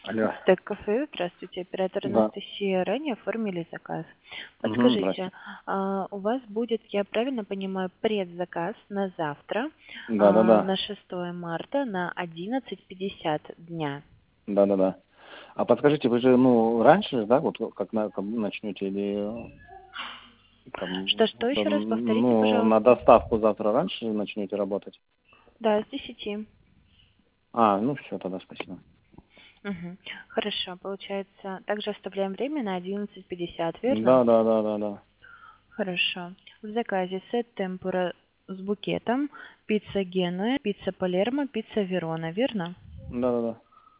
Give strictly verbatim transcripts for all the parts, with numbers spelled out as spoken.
Алло. Так, кафе, здравствуйте, оператор Да. Анастасия, ранее оформили заказ. Мгм, Подскажите, здрасте. а, у вас будет, я правильно понимаю, предзаказ на завтра, а, Да-да-да. на шестое марта на одиннадцать пятьдесят дня? Да-да-да. А подскажите, вы же, ну, раньше же, да, вот как на как начнете или там, Что-что, еще раз м, повторите, ну, на пожалуйста. доставку завтра раньше начнете работать? Да, с десяти. А, ну все, тогда спасибо. Мгм. Хорошо, получается, также оставляем время на одиннадцать пятьдесят, верно? Да-да-да-да-да. Хорошо. В заказе сет темпура с букетом, пицца Генуя, пицца Палермо, пицца Верона, верно? Да-да-да.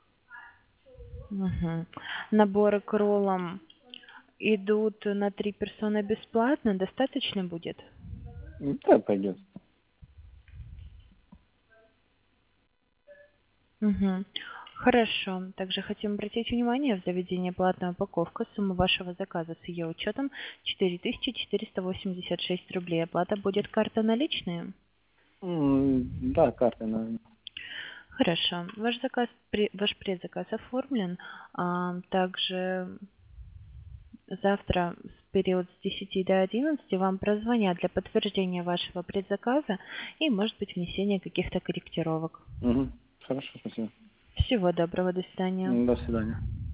Мгм. Наборы к роллам идут на три персоны бесплатно, достаточно будет? М, Да, пойдет. Мгм. Хорошо. Также хотим обратить внимание, в заведении платная упаковка, сумма вашего заказа с ее учетом четыре тысячи четыреста восемьдесят шесть рублей. Оплата будет карта наличные? М, Да, картой, наверное. Хорошо. Ваш заказ, пре- ваш предзаказ оформлен. А, также завтра в период с десяти до одиннадцати вам прозвонят для подтверждения вашего предзаказа и, может быть, внесения каких-то корректировок. Мгм. Хорошо, спасибо. Всего доброго, до свидания. М, До свидания.